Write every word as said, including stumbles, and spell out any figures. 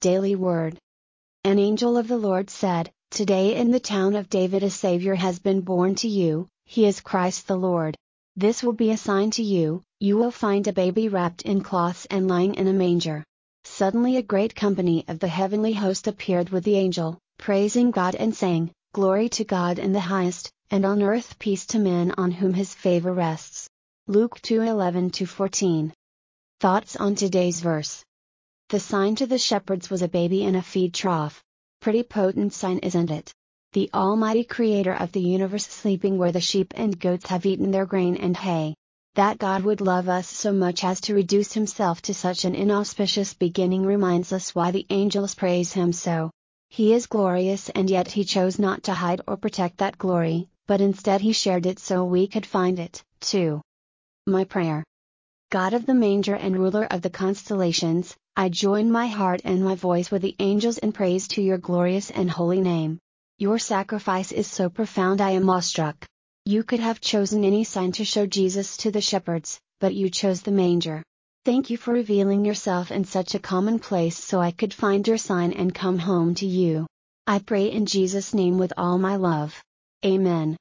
Daily Word. An angel of the Lord said, "Today in the town of David a Savior has been born to you, he is Christ the Lord. This will be a sign to you, you will find a baby wrapped in cloths and lying in a manger." Suddenly a great company of the heavenly host appeared with the angel, praising God and saying, "Glory to God in the highest, and on earth peace to men on whom His favor rests." Luke two eleven to fourteen. Thoughts on today's verse. The sign to the shepherds was a baby in a feed trough. Pretty potent sign, isn't it? The Almighty Creator of the universe sleeping where the sheep and goats have eaten their grain and hay. That God would love us so much as to reduce Himself to such an inauspicious beginning reminds us why the angels praise Him so. He is glorious, and yet He chose not to hide or protect that glory, but instead He shared it so we could find it, too. My prayer. God of the manger and ruler of the constellations, I join my heart and my voice with the angels in praise to your glorious and holy name. Your sacrifice is so profound I am awestruck. You could have chosen any sign to show Jesus to the shepherds, but you chose the manger. Thank you for revealing yourself in such a common place so I could find your sign and come home to you. I pray in Jesus' name with all my love. Amen.